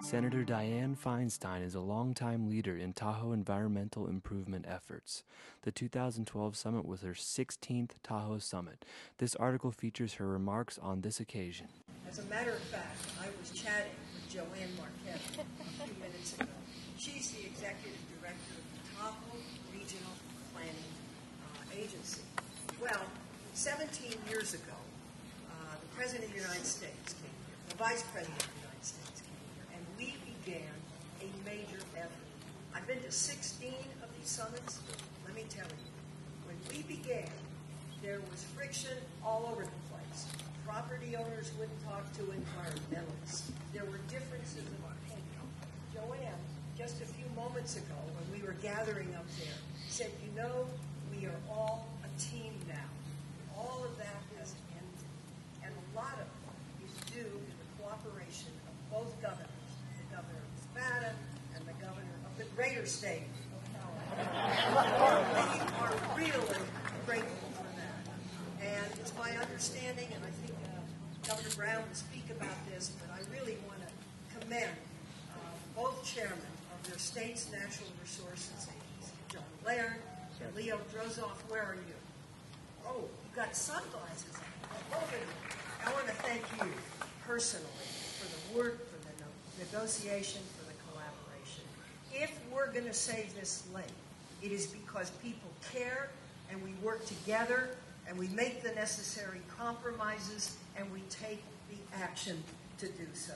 Senator Dianne Feinstein is a longtime leader in Tahoe environmental improvement efforts. The 2012 summit was her 16th Tahoe summit. This article features her remarks on this occasion. As a matter of fact, I was chatting with Joanne Marquette a few minutes ago. She's the executive director of the Tahoe Regional Planning Agency. Well, 17 years ago, the President of the United States came here, the Vice President of the United States came here, and we began a major effort. I've been to 16 of these summits. Let me tell you, when we began, there was friction all over the place. Property owners wouldn't talk to environmentalists. There were differences of opinion. Joanne, just a few moments ago, when we were gathering up there, said, you know, we are all a team now. All of that has ended. And a lot of it is due to the cooperation of both governors, the governor of Nevada and the governor of the greater state of Colorado. We are really grateful for that. And it's my understanding, and I think Governor Brown will speak about this, but I really want to commend both chairmen of their state's natural resources agency, John Laird and Leo Drozoff. Where are you? Oh, you've got sunglasses on. I want to thank you personally for the work, for the negotiation, for the collaboration. If we're going to save this lake, it is because people care and we work together and we make the necessary compromises and we take the action to do so.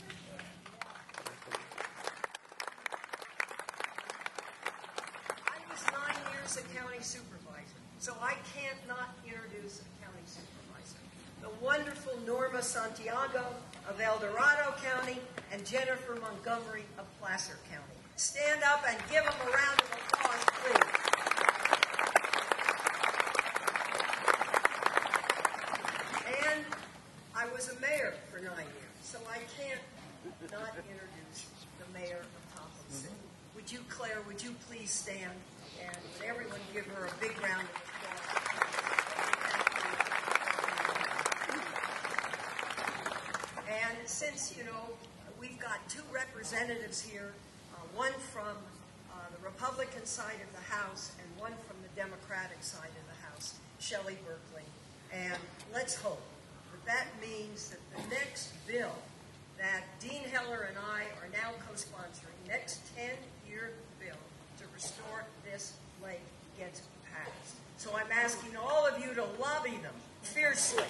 I was 9 years a county supervisor, so I can't not introduce a county supervisor. The wonderful Norma Santiago of El Dorado County and Jennifer Montgomery of Placer County. Stand up and give them a round of applause, please. And I was a mayor for 9 years, so I can't not introduce the mayor of Tahoe City. Would you, Claire, would you please stand and would everyone give her a big round of applause? And since, you know, we've got two representatives here, one from the Republican side of the House and one from the Democratic side of the House, Shelley Berkeley. And let's hope that means that the next bill that Dean Heller and I are now co-sponsoring, next 10-year bill to restore this lake, gets passed. So I'm asking all of you to lobby them fiercely.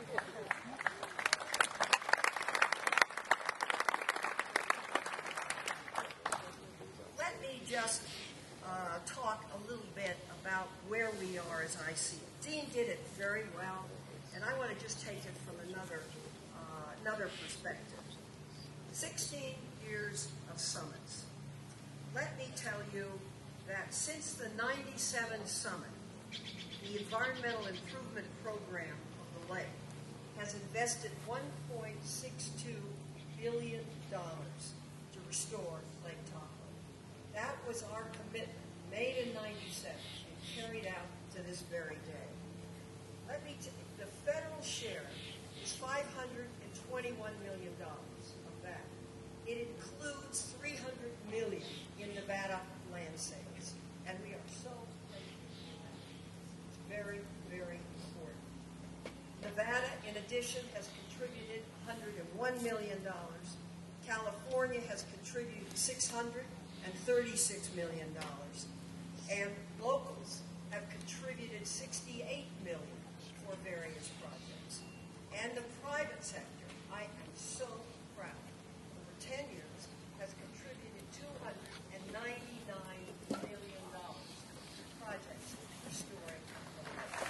Let me just talk a little bit about where we are as I see it. Dean did it very well, and I want to just take it from another perspective. 16 years of summits. Let me tell you that since the 97 summit, the Environmental Improvement Program of the lake has invested $1.62 billion to restore Lake Tahoe. That was our commitment, made in 97 and carried out to this very day. Let me tell you, the federal share is $521 million of that. It includes $300 million in Nevada land sales, and we are so grateful for that. It's very, very important. Nevada, in addition, has contributed $101 million. California has contributed $636 million, and locals have contributed $68 million for various projects. And the private sector, I am so proud, over 10 years, has contributed $299 million to projects restoring the lake.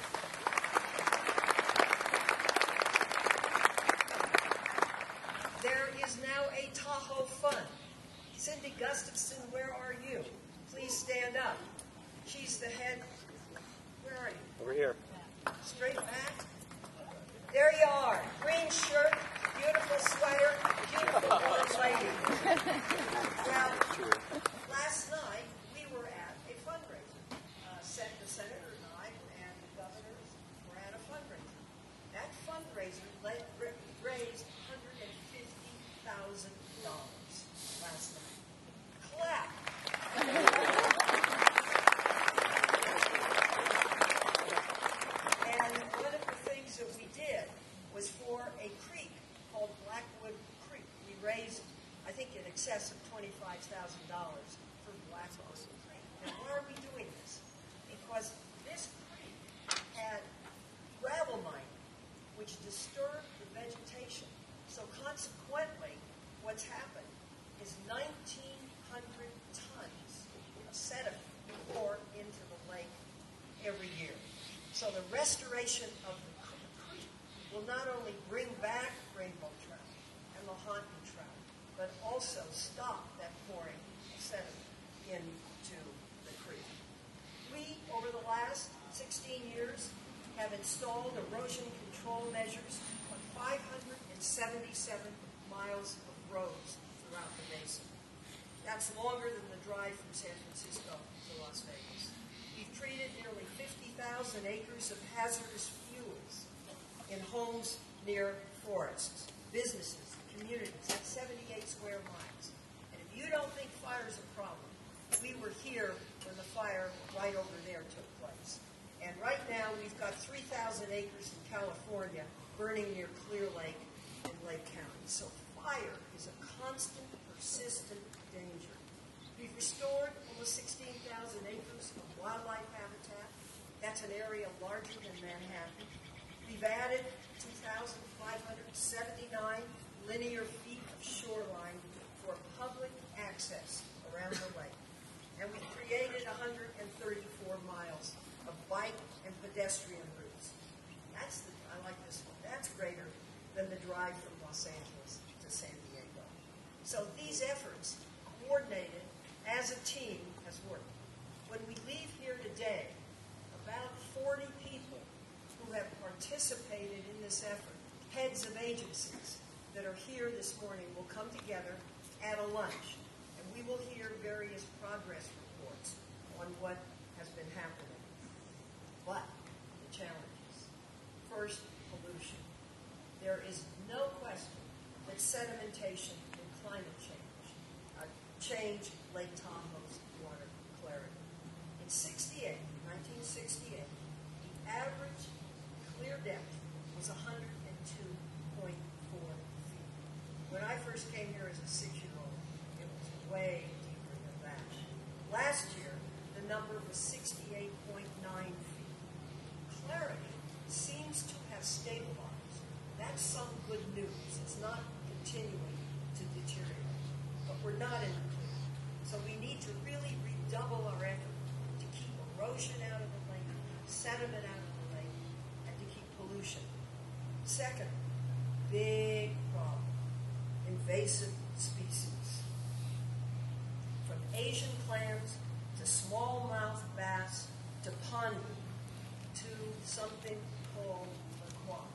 There is now a Tahoe Fund. Cindy Gustafson, where are you? Please stand up. She's the head. Where are you? Over here. Straight back. There you are. Green shirt, beautiful sweater, beautiful old lady. Well, last night we were at a fundraiser. The senator and I and the governors were at a fundraiser. That fundraiser raised $150,000. excess of $25,000 for Blackwater. And why are we doing this? Because this creek had gravel mining, which disturbed the vegetation. So consequently, what's happened is 1,900 tons of sediment pour into the lake every year. So the restoration of the creek will not only bring back rainbow trout and Lahontan trout, but also stop that pouring of sediment into the creek. We, over the last 16 years, have installed erosion control measures on 577 miles of roads throughout the basin. That's longer than the drive from San Francisco to Las Vegas. We've treated nearly 50,000 acres of hazardous fuels in homes near forests, businesses, communities. That's 78 square miles. And if you don't think fire's a problem, we were here when the fire right over there took place. And right now we've got 3,000 acres in California burning near Clear Lake in Lake County. So fire is a constant, persistent danger. We've restored almost 16,000 acres of wildlife habitat. That's an area larger than Manhattan. We've added 2,579 linear feet of shoreline for public access around the lake. And we've created 134 miles of bike and pedestrian routes. I like this one. That's greater than the drive from Los Angeles to San Diego. So these efforts, coordinated as a team, has worked. When we leave here today, about 40 people who have participated in this effort, heads of agencies that are here this morning, will come together at a lunch, and we will hear various progress reports on what has been happening. But the challenges. First, pollution. There is no question that sedimentation and climate change Lake Tahoe's water clarity. In 1968, the average clear depth was 102.4 feet. When I first came here as a 6-year-old, it was way deeper than that. Last year, the number was 68.9 feet. Clarity seems to have stabilized. That's some good news. It's not continuing to deteriorate. But we're not in the clear. So we need to really redouble our effort to keep erosion out of the lake, sediment out of the lake, and to keep pollution. Second, big problem, invasive species. From Asian clams to smallmouth bass to pondu to something called a quagga.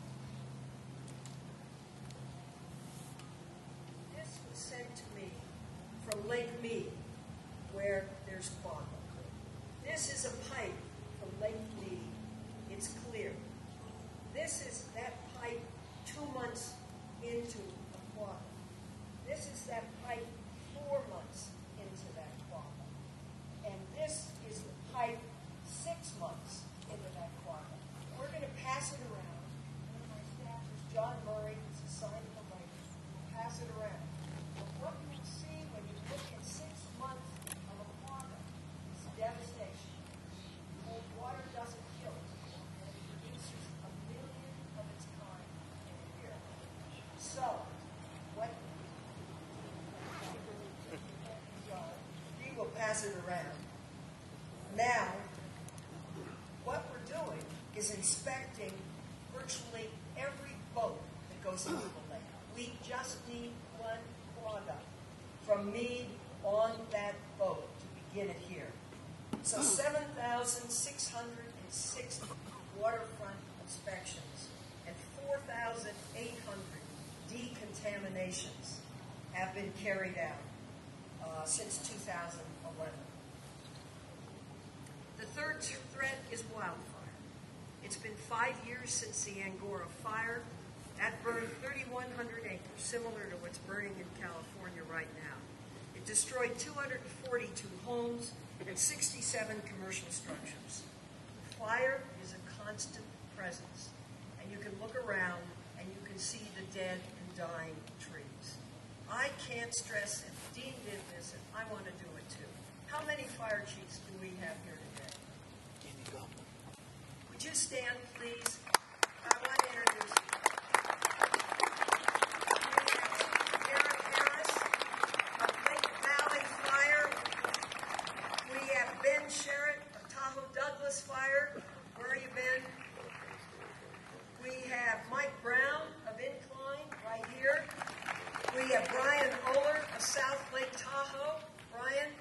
This was sent to me from Lake Mead, where there's quagga. This is a pipe from Lake Mead. It's clear. This is that pipe 2 months into a quagga. This is that pipe 4 months into that quagga. And this is the pipe 6 months into that quagga. We're going to pass it around. One of my staff is John Murray, who's assigned to the lake. We'll pass it around. But what you will see when you look at 6 months of a quagga is devastation. Cold water doesn't kill it, and it produces 1 million of its kind in a year. So, what we will pass it around. Now, what we're doing is inspecting virtually every boat that goes into the lake. We just need one quagga from Mead on that boat to begin it here. So 7,606 waterfront inspections and 4,800 decontaminations have been carried out since 2011. The third threat is wildfire. It's been 5 years since the Angora fire. That burned 3,100 acres, similar to what's burning in California right now. It destroyed 242 homes and 67 commercial structures. Fire is a constant presence, and you can look around and you can see the dead and dying trees. I can't stress Dean did this, and I want to do it too. How many fire chiefs do we have here today? Would you stand, please? I want to introduce you. We have Garrett Harris of Lake Valley Fire. We have Ben Sherritt of Tahoe Douglas Fire. Where are you, Ben? We have Mike Brown of Incline, right here. We have Brian Oler of South Lake Tahoe. Brian?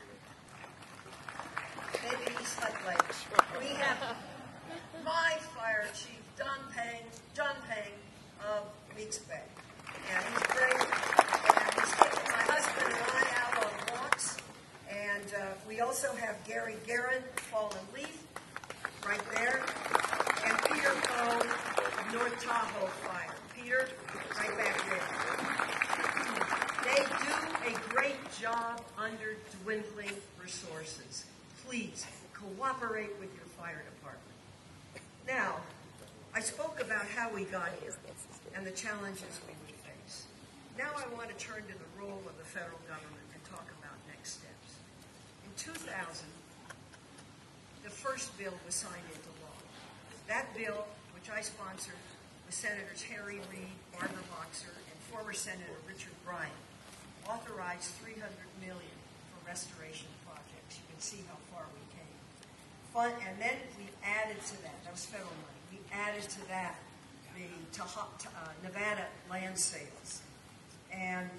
Maybe East Lake. We have my fire chief, John Payne of Weeks Bay. And he's great. And he's taking my husband and I out on walks. And we also have Gary Guerin, Fallen Leaf, right there. And Peter Cohn of North Tahoe Fire. Peter, right back there. They do a great job under dwindling resources. Please cooperate with your fire department. Now, I spoke about how we got here and the challenges we would face. Now I want to turn to the role of the federal government and talk about next steps. In 2000, the first bill was signed into law. That bill, which I sponsored with Senators Harry Reid, Barbara Boxer, and former Senator Richard Bryan, authorized $300 million for restoration projects. You can see how far we came. And then we added to that was federal money. We added to that the Nevada land sales. And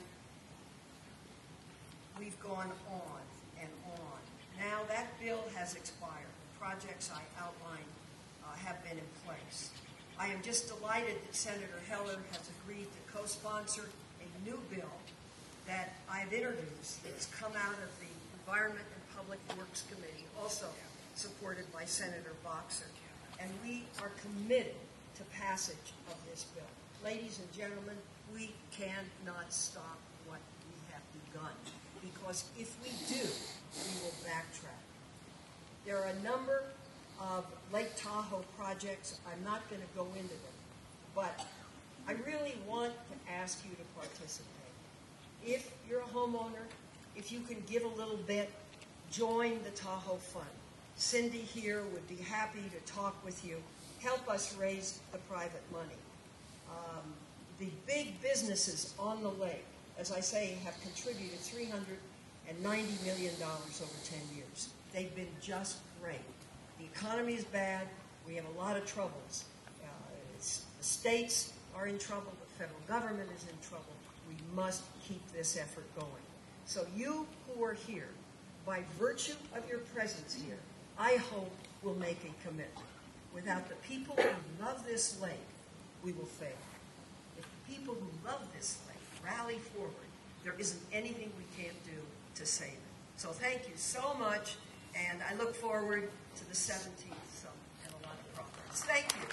we've gone on and on. Now that bill has expired. The projects I outlined have been in place. I am just delighted that Senator Heller has agreed to co-sponsor a new bill that I've introduced. It's come out of the Environment and Public Works Committee, also supported by Senator Boxer. And we are committed to passage of this bill. Ladies and gentlemen, we cannot stop what we have begun, because if we do, we will backtrack. There are a number of Lake Tahoe projects. I'm not going to go into them, but I really want to ask you to participate. If you're a homeowner, if you can give a little bit, join the Tahoe Fund. Cindy here would be happy to talk with you. Help us raise the private money. The big businesses on the lake, as I say, have contributed $390 million over 10 years. They've been just great. The economy is bad. We have a lot of troubles. The states are in trouble. The federal government is in trouble. We must keep this effort going. So you who are here, by virtue of your presence here, I hope will make a commitment. Without the people who love this lake, we will fail. If the people who love this lake rally forward, there isn't anything we can't do to save it. So thank you so much, and I look forward to the 17th summit and a lot of progress. Thank you.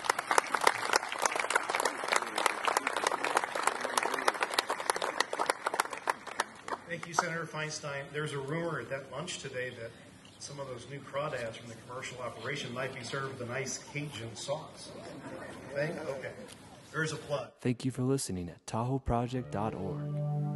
Thank you, Senator Feinstein. There's a rumor at that lunch today that some of those new crawdads from the commercial operation might be served with a nice Cajun sauce. Okay. There's a plug. Thank you for listening at TahoeProject.org.